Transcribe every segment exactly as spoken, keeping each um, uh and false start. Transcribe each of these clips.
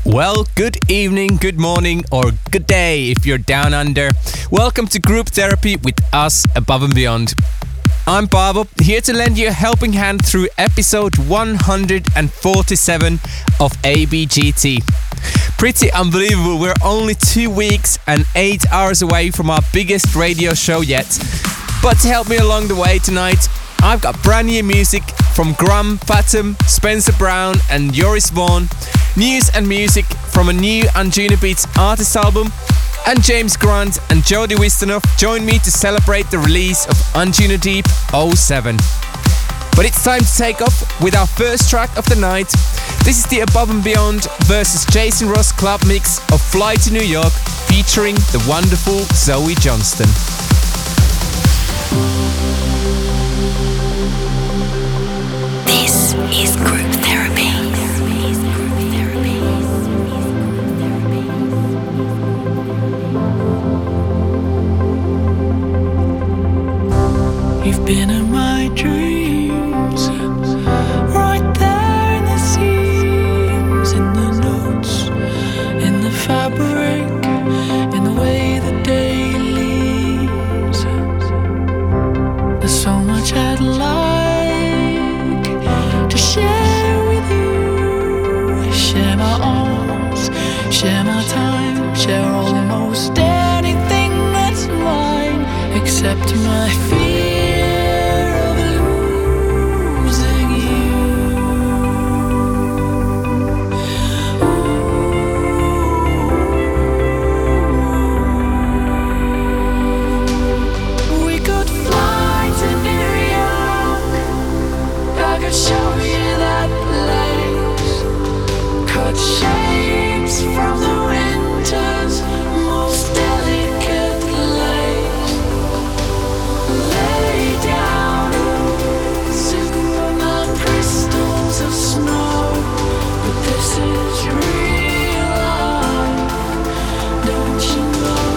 Well, good evening, good morning, or good day if you're down under. Welcome to Group Therapy with us, Above and Beyond. I'm Paavo, here to lend you a helping hand through episode one hundred forty-seven of A B G T. Pretty unbelievable, we're only two weeks and eight hours away from our biggest radio show yet. But to help me along the way tonight, I've got brand new music from Graham Fathom, Spencer Brown and Joris Vaughan, news and music from a new Anjunabeats artist album, and James Grant and Jody Wisternoff join me to celebrate the release of Anjunadeep oh seven. But it's time to take off with our first track of the night. This is the Above and Beyond versus Jason Ross club mix of Fly to New York featuring the wonderful Zoe Johnston. This is Group Therapy. You've been in my dreams, right there in the seams, in the notes, in the fabric, in the way the day leaves. There's so much I'd like to share with you. Share my arms, share my time, share almost anything that's mine, except my fear. Show you that place, cut shapes from the winter's most delicate lace. Lay down Superman crystals of snow, but this is real life, don't you know?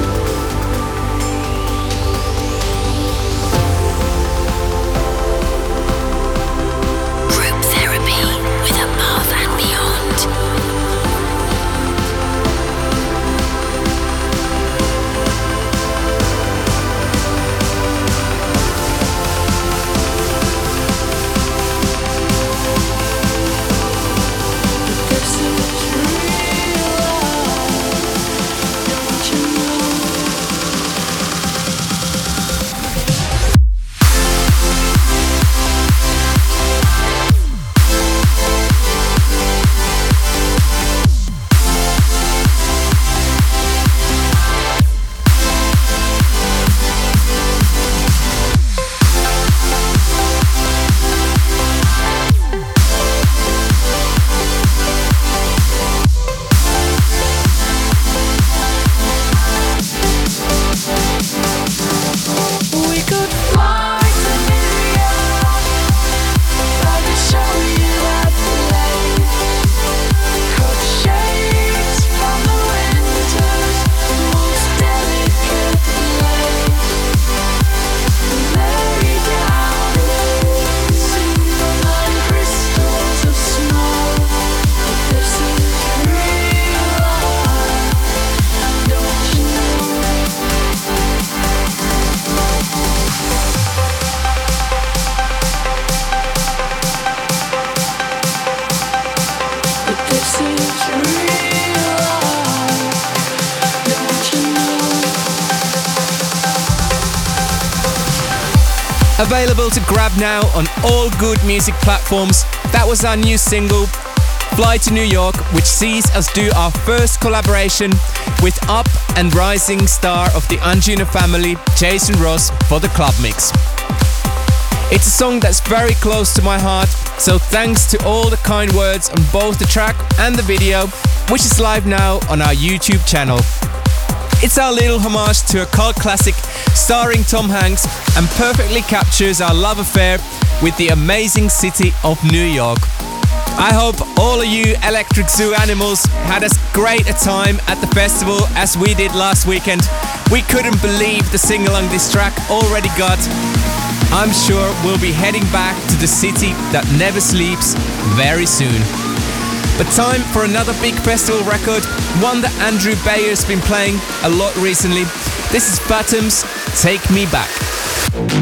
Available to grab now on all good music platforms. That was our new single, Fly to New York, which sees us do our first collaboration with up and rising star of the Anjuna family, Jason Ross, for the club mix. It's a song that's very close to my heart, so thanks to all the kind words on both the track and the video, which is live now on our YouTube channel. It's our little homage to a cult classic starring Tom Hanks and perfectly captures our love affair with the amazing city of New York. I hope all of you Electric Zoo animals had as great a time at the festival as we did last weekend. We couldn't believe the sing-along this track already got. I'm sure we'll be heading back to the city that never sleeps very soon. But time for another big festival record, one that Andrew Bayer's been playing a lot recently. This is Phantoms, Take Me Back.